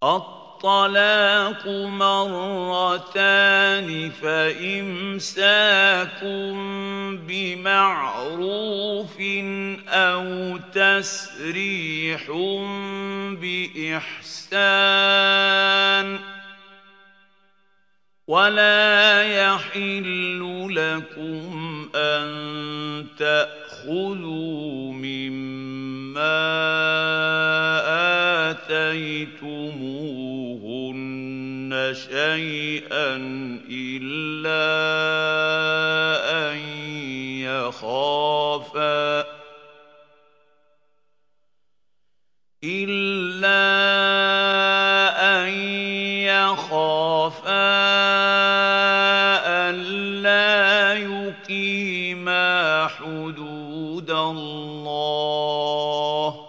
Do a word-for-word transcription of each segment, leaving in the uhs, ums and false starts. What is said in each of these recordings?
الطلاق مرتان فإمساك بمعروف أو تسريح بإحسان ولا يحل لكم أن تأخذوا مما آتيتموهن شيئا إلا أن يخافا إلا أن يخافا ألا يقيما حدود الله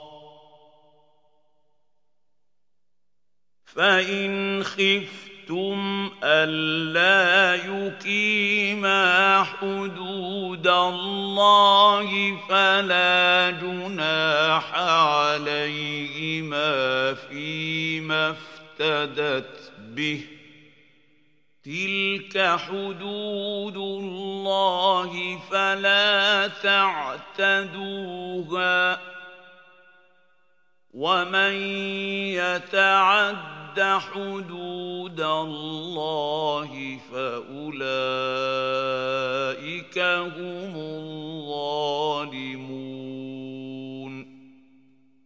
فإن خفتم ألا يقيما حدود الله فلا جناح عليهما فيما افتدت به تلك حدود الله فلا تعتدوها ومن يتعد حدود الله فأولئك هم